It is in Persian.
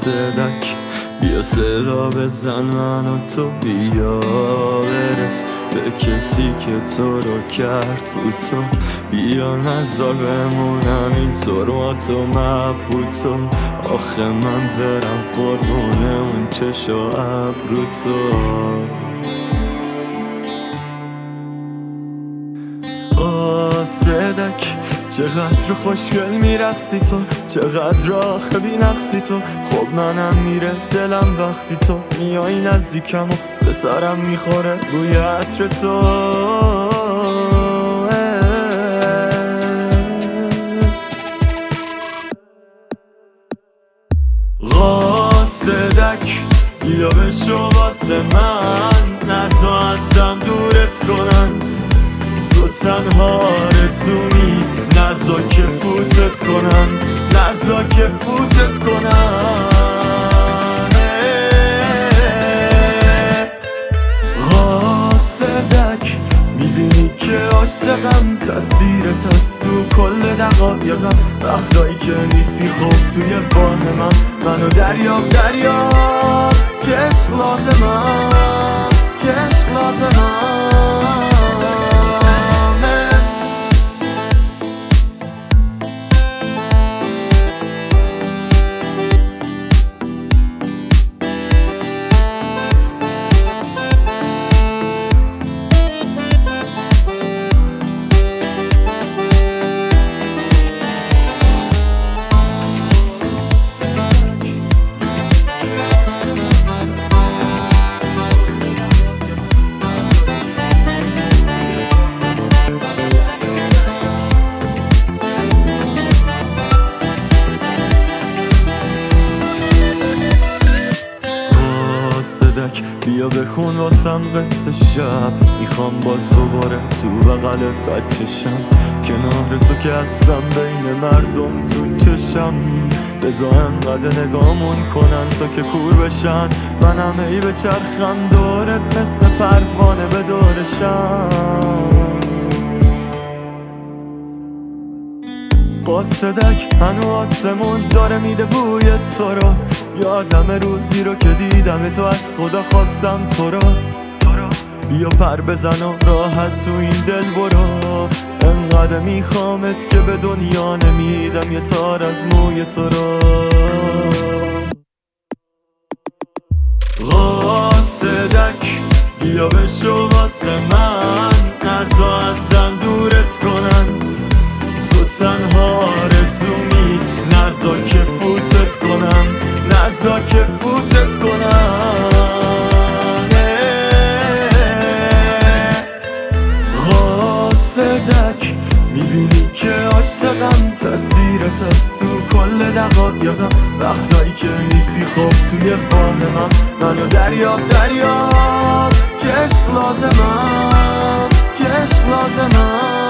قاصدک بیا صدا بزن من و تو بیا برس به کسی که تو رو کرد رو تو بیا نزار بمونم اینطور ما تو مبهوتو آخه من برم قربونه اون چشم و ابرو تو قاصدک چقدر خوشگل میرقصی تو چقدر آخه بی نقصی تو خب منم میره دلم وقتی تو میای نزدیکم و به سرم میخوره بوی عطر تو قاصدک بیا بشو واسه من نزا ازم دورت کنن تو تنها رسومی نزا که فوتت کنن نزا که فوتت کنن قاصدک میبینی که عاشقم تاثیرت از تو کل دقایقم وقتایی که نیستی خب توی فاهمم منو دریاب دریاب که عشق لازمم که عشق لازمم بیا بخون واسم قصه شب میخوام باز دوباره تو بغلت بچشم کنار تو که هستم بین مردم تو چشم بزا انقدر نگامون کنن تا که کور بشن منم ای به چرخم دورت مثل پروانه به دورشم قاصدک هنو آسمون داره میده بوی تو رو یادم روزی رو که دیدم تو از خدا خواستم تو رو بیا پر بزن و راحت تو این دل برو انقدر میخوامت که به دنیا نمیدم یه تار از موی تو رو قاصدک بیا بشو واسه من نزا ازم دورت کنن تو تنها رسومی نزا که فوتت کنم نزا که فوتت کنم قاصدک میبینی که عاشقم تاثیرت از تو کل دقایقم وقتایی که نیستی خب توی فاهمم منو دریاب دریاب که عشق لازمم که عشق لازمم